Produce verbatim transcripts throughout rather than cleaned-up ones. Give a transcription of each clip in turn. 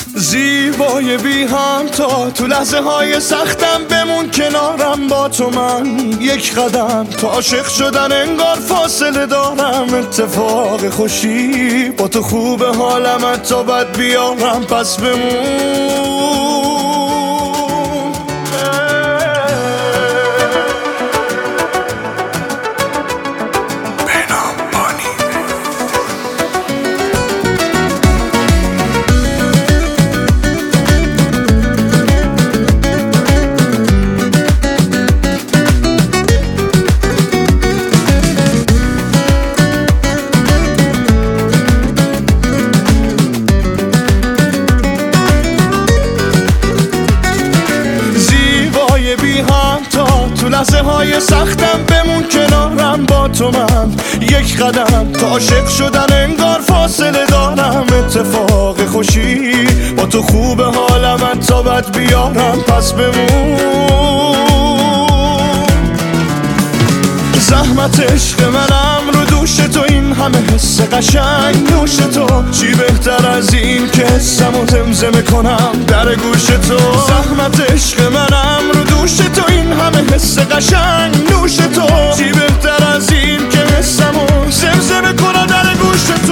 زیبای بی همتا تو لحظه های سختم بمون کنارم با تو من یک قدم تا عاشق شدن انگار فاصله دارم اتفاق خوشی با تو خوب حالم تا بد بیارم پس بمون لحظه های سختم بمون کنارم با تو من یک قدم تا عاشق شدن انگار فاصله دارم اتفاق خوشی با تو خوب حالم تا بد بیارم پس بمون زحمت عشق منم رو دوش تو این همه حس قشنگ نوش تو چی بهتر از این که حسمو زمزمه کنم در گوش تو زحمت عشق منم رو دوش تو این همه حس قشنگ نوش تو چی بهتر از این که حسمو زمزمه کنم در گوش تو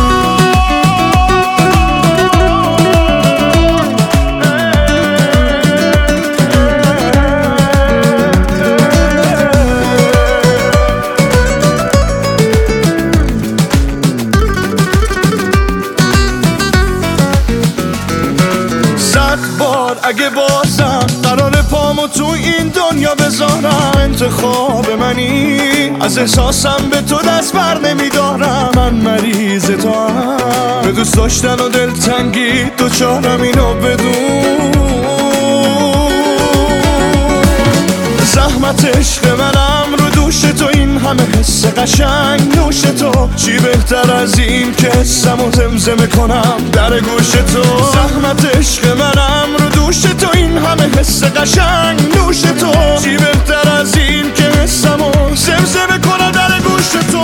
اگه بازم قرار پامو تو این دنیا بذارم انتخاب منی از احساسم به تو دست بر نمیدارم من مریض تو هم به دوست داشتن و دلتنگی دوچارم اینو بدون زحمت عشق منم رو دوش تو این همه حس قشنگ نوش تو چی بهتر از این که حسمو زمزمه کنم در گوش تو زحمت عشق منم رو دوش تو این همه حس قشنگ نوش تو چی بهتر از این که حسمو زمزمه کنم در گوش تو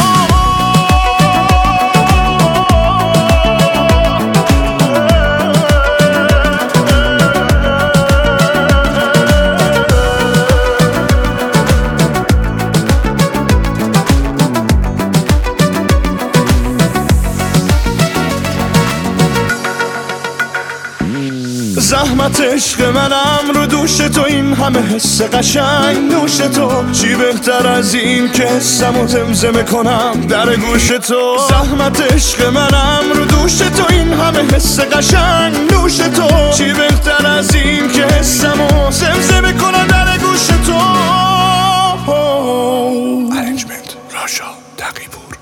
زحمت عشق منم رو دوش تو این همه حس قشنگ نوش تو چی بهتر از این که حسمو زمزمه کنم در گوش تو زحمت عشق منم رو دوش تو این همه حس قشنگ نوش تو چی بهتر از این که حسمو زمزمه کنم در گوش تو. ارنجمنت راشا تقی‌پور.